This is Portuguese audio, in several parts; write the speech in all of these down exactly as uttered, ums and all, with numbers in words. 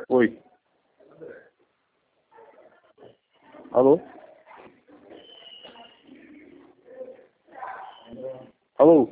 Oi. Alô? Alô?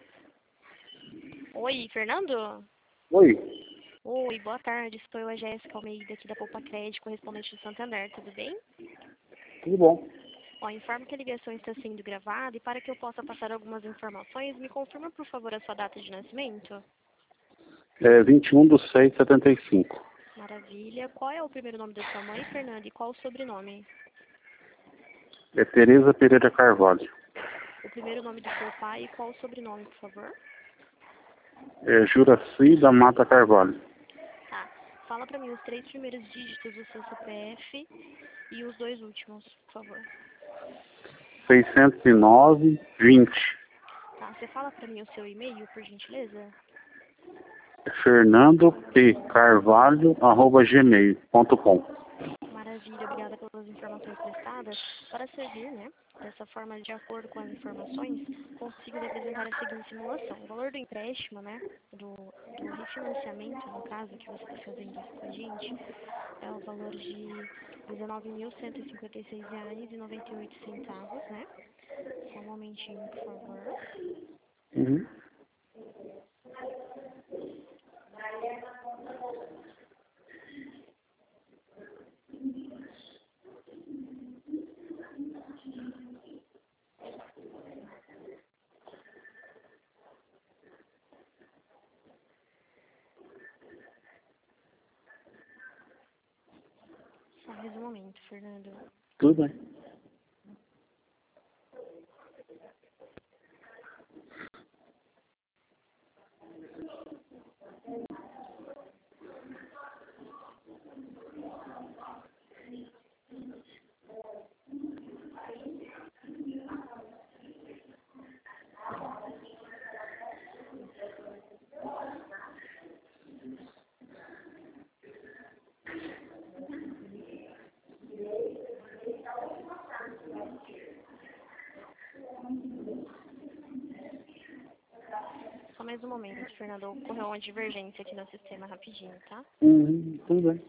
Oi, Fernando? Oi. Oi, boa tarde. Sou eu, a Jéssica Almeida, aqui da Poupa Crédito, correspondente do Santander. Tudo bem? Tudo bom? Ó, informo que a ligação está sendo gravada e para que eu possa passar algumas informações, me confirma, por favor, a sua data de nascimento. É vinte e um de seis de setenta e cinco. Maravilha. Qual é o primeiro nome da sua mãe, Fernando, e qual o sobrenome? É Tereza Pereira Carvalho. O primeiro nome do seu pai e qual o sobrenome, por favor? É Juraci da Mata Carvalho. Tá. Fala para mim os três primeiros dígitos do seu C P F e os dois últimos, por favor. seiscentos e nove, vinte. Tá. Você fala para mim o seu e-mail, por gentileza? É Fernando P. Carvalho, arroba gmail ponto com. Maravilha, obrigada pelas informações prestadas. Para servir, né, dessa forma, de acordo com as informações, consigo lhe apresentar a seguinte simulação. O valor do empréstimo, né, do, do refinanciamento, no caso, que você está fazendo aqui com a gente, é o valor de dezenove mil cento e cinquenta e seis reais e noventa e oito centavos, né? Só um momentinho, por favor. Uhum. Só mais um momento, Fernando. Tudo bem. Só mais um momento, Fernando. Ocorreu uma divergência aqui no sistema rapidinho, tá? Uhum. Tudo bem.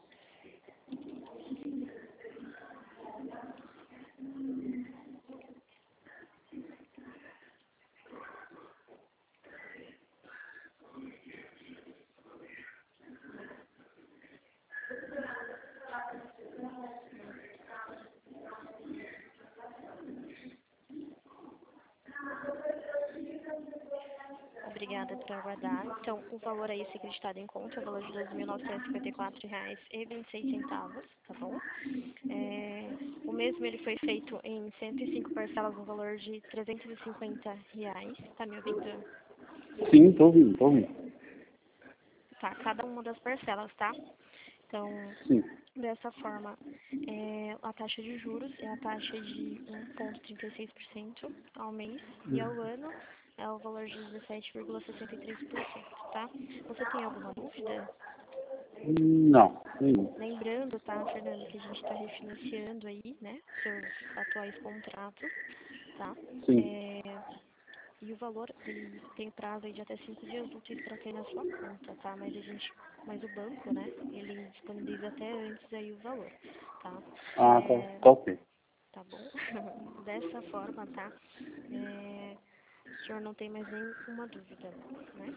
Obrigada por aguardar. Então, o valor aí ser acreditado em conta é o valor de doze mil novecentos e cinquenta e quatro reais e vinte e seis centavos, tá bom? É, o mesmo ele foi feito em cento e cinco parcelas no valor de trezentos e cinquenta reais. Tá me ouvindo? Sim, estou ouvindo, estou ouvindo. Tá, cada uma das parcelas, tá? Então, Sim. dessa forma, é, a taxa de juros é a taxa de um vírgula trinta e seis por cento ao mês e ao ano é o valor de dezessete vírgula sessenta e três por cento, tá? Você tem alguma dúvida? Não, nenhum. Lembrando, tá, Fernando, que a gente está refinanciando aí, né, seus atuais contratos, tá? Sim. É, e o valor, ele tem prazo aí de até cinco dias úteis para cair na sua conta, tá? Mas a gente, mas o banco, né, ele disponibiliza até antes aí o valor, tá? Ah, tá, É, tá ok. tá bom? Dessa forma, tá? É, o senhor não tem mais nenhuma dúvida, né?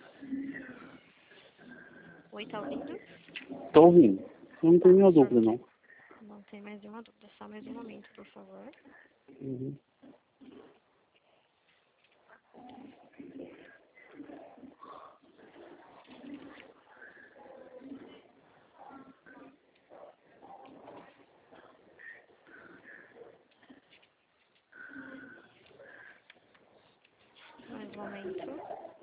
Oi, tá ouvindo? Estou ouvindo. Não Tá, tenho nenhuma o senhor dúvida, não tem, não. não tem mais nenhuma dúvida, só mais um momento, por favor. Uhum. Mais um momento.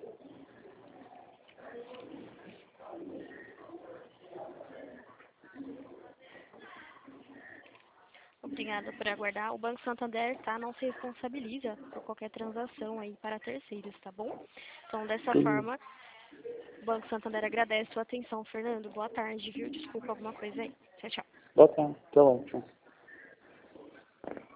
Obrigada por aguardar. O Banco Santander, tá, não se responsabiliza por qualquer transação aí para terceiros, tá bom? Então, dessa Tudo bem. forma, o Banco Santander agradece a sua atenção, Fernando. Boa tarde, viu? Desculpa alguma coisa aí. Tchau, tchau. Tá, tá. Tá ótimo.